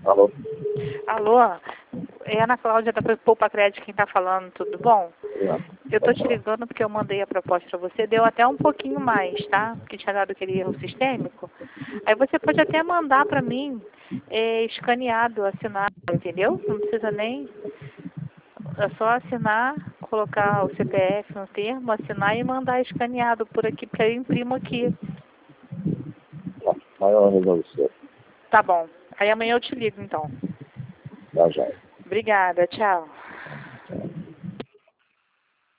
Alô? Alô? É a Ana Cláudia da Poupa Crédito quem está falando, tudo bom? Eu tô te ligando porque eu mandei a proposta para você, deu até um pouquinho mais, tá? Porque tinha dado aquele erro sistêmico. Aí você pode até mandar para mim escaneado, assinado, entendeu? Não precisa nem... É só assinar, colocar o CPF no termo, assinar e mandar escaneado por aqui, porque eu imprimo aqui. Tá, eu resolvo isso. Tá bom. Aí amanhã eu te ligo, então. Tá, já. Obrigada, tchau.